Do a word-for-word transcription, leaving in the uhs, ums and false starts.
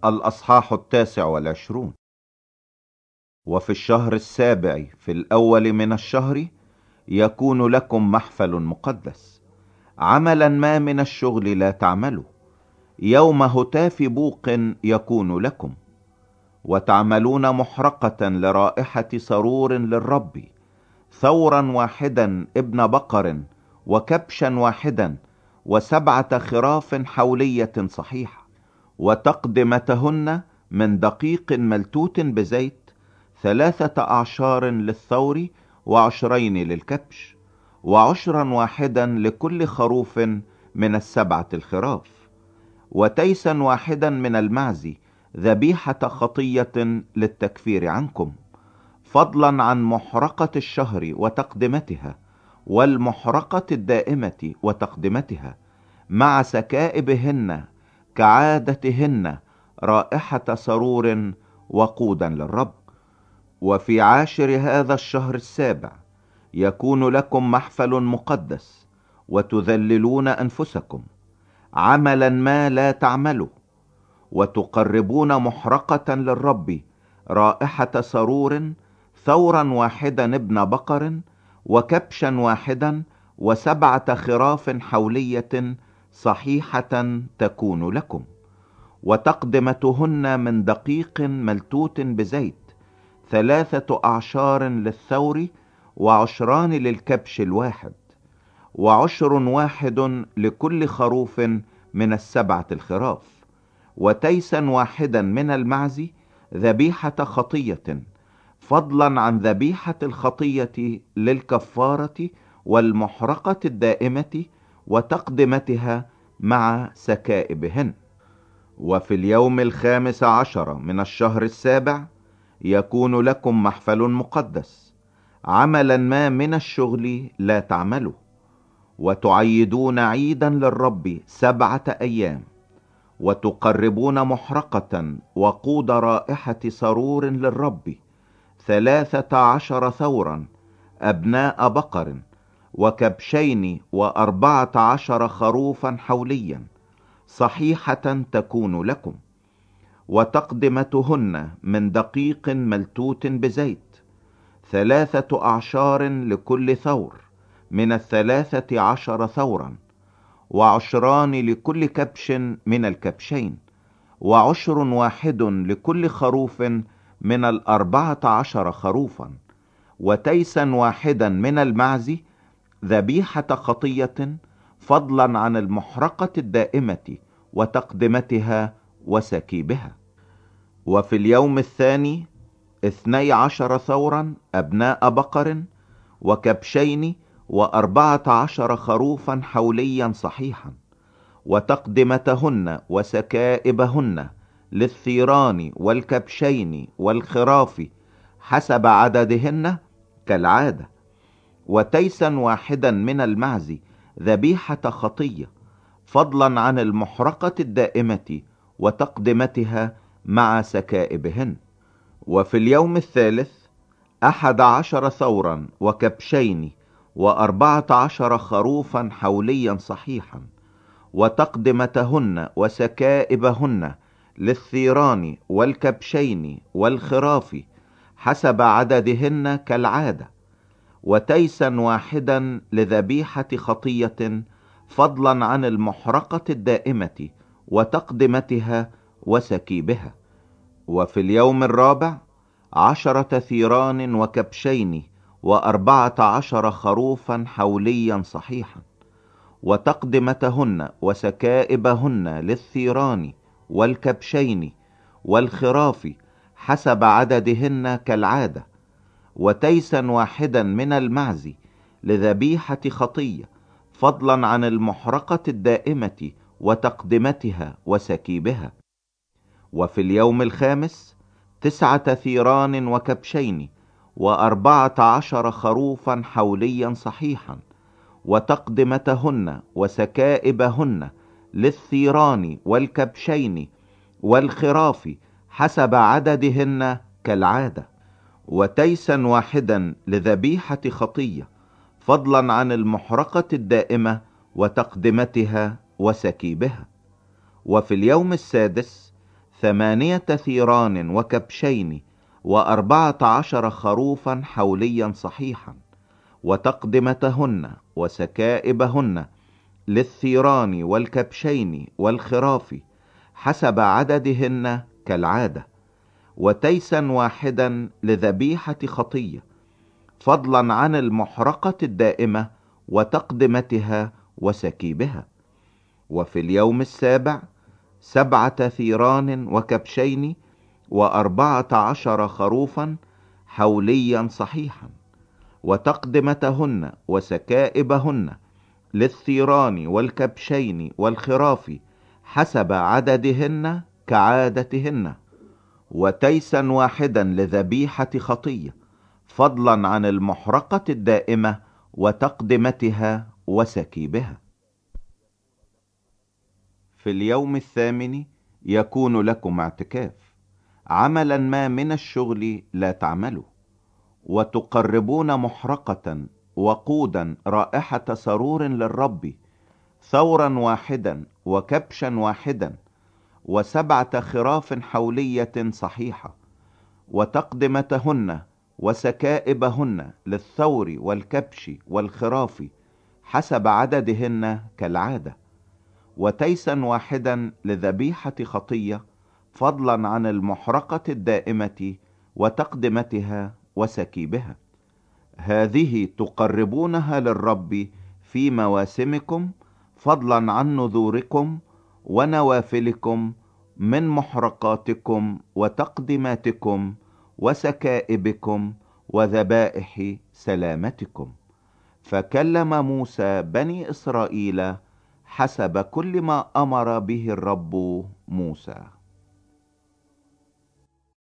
الأصحاح التاسع والعشرون. وفي الشهر السابع في الأول من الشهر يكون لكم محفل مقدس، عملا ما من الشغل لا تعملوا، يوم هتاف بوق يكون لكم، وتعملون محرقة لرائحة سرور للرب، ثورا واحدا ابن بقر، وكبشا واحدا، وسبعة خراف حولية صحيحة، وتقدمتهن من دقيق ملتوت بزيت، ثلاثة أعشار للثور، وعشرين للكبش، وعشرا واحدا لكل خروف من السبعة الخراف، وتيسا واحدا من المعز، ذبيحة خطية للتكفير عنكم، فضلا عن محرقة الشهر وتقدمتها، والمحرقة الدائمة وتقدمتها، مع سكائبهن كعادتهن، رائحة سرور وقودا للرب. وفي عاشر هذا الشهر السابع يكون لكم محفل مقدس، وتذللون أنفسكم، عملا ما لا تعملوا، وتقربون محرقة للرب، رائحة سرور، ثورا واحدا ابن بقر، وكبشا واحدا، وسبعة خراف حولية صحيحة تكون لكم، وتقدمتهن من دقيق ملتوت بزيت، ثلاثة أعشار للثور، وعشران للكبش الواحد، وعشر واحد لكل خروف من السبعة الخراف، وتيسا واحدا من المعز، ذبيحة خطية، فضلا عن ذبيحة الخطية للكفارة، والمحرقة الدائمة وتقدمتها مع سكائبهن. وفي اليوم الخامس عشر من الشهر السابع يكون لكم محفل مقدس، عملا ما من الشغل لا تعملوا، وتعيدون عيدا للرب سبعة أيام، وتقربون محرقة وقود رائحة سرور للرب، ثلاثة عشر ثورا أبناء بقر، وكبشين، وأربعة عشر خروفا حوليا صحيحة تكون لكم، وتقدمتهن من دقيق ملتوت بزيت، ثلاثة أعشار لكل ثور من الثلاثة عشر ثورا، وعشران لكل كبش من الكبشين، وعشر واحد لكل خروف من الأربعة عشر خروفا، وتيسا واحدا من المعز، ذبيحة خطية، فضلا عن المحرقة الدائمة وتقدمتها وسكيبها. وفي اليوم الثاني اثني عشر ثورا أبناء بقر، وكبشين، وأربعة عشر خروفا حوليا صحيحا، وتقدمتهن وسكائبهن للثيران والكبشين والخراف حسب عددهن كالعادة، وتيسا واحدا من المعز، ذبيحة خطية، فضلا عن المحرقة الدائمة وتقدمتها مع سكائبهن. وفي اليوم الثالث أحد عشر ثورا وكبشين، وأربعة عشر خروفا حوليا صحيحا، وتقدمتهن وسكائبهن للثيران والكبشين والخراف حسب عددهن كالعادة، وتيسا واحدا لذبيحة خطية، فضلا عن المحرقة الدائمة وتقدمتها وسكيبها. وفي اليوم الرابع عشرة ثيران وكبشين، وأربعة عشر خروفا حوليا صحيحا، وتقدمتهن وسكائبهن للثيران والكبشين والخراف حسب عددهن كالعادة، وتيسا واحدا من المعز لذبيحة خطية، فضلا عن المحرقة الدائمة وتقدمتها وسكيبها. وفي اليوم الخامس تسعة ثيران وكبشين، وأربعة عشر خروفا حوليا صحيحا، وتقدمتهن وسكائبهن للثيران والكبشين والخراف حسب عددهن كالعادة، وتيسا واحدا لذبيحة خطية، فضلا عن المحرقة الدائمة وتقدمتها وسكيبها. وفي اليوم السادس ثمانية ثيران وكبشين وأربعة عشر خروفا حوليا صحيحا، وتقدمتهن وسكائبهن للثيران والكبشين والخراف حسب عددهن كالعادة، وتيسا واحدا لذبيحة خطية، فضلا عن المحرقة الدائمة وتقدمتها وسكيبها. وفي اليوم السابع سبعة ثيران وكبشين وأربعة عشر خروفا حوليا صحيحا، وتقدمتهن وسكائبهن للثيران والكبشين والخراف حسب عددهن كعادتهن، وتيسا واحدا لذبيحة خطية، فضلا عن المحرقة الدائمة وتقدمتها وسكيبها. في اليوم الثامن يكون لكم اعتكاف، عملا ما من الشغل لا تعملوا، وتقربون محرقة وقودا رائحة سرور للرب، ثورا واحدا وكبشا واحدا وسبعة خراف حولية صحيحة، وتقدمتهن وسكائبهن للثور والكبش والخراف حسب عددهن كالعادة، وتيسا واحدا لذبيحة خطية، فضلا عن المحرقة الدائمة وتقدمتها وسكيبها. هذه تقربونها للرب في مواسمكم، فضلا عن نذوركم ونوافلكم من محرقاتكم وتقدماتكم وسكائبكم وذبائح سلامتكم. فكلم موسى بني إسرائيل حسب كل ما أمر به الرب موسى.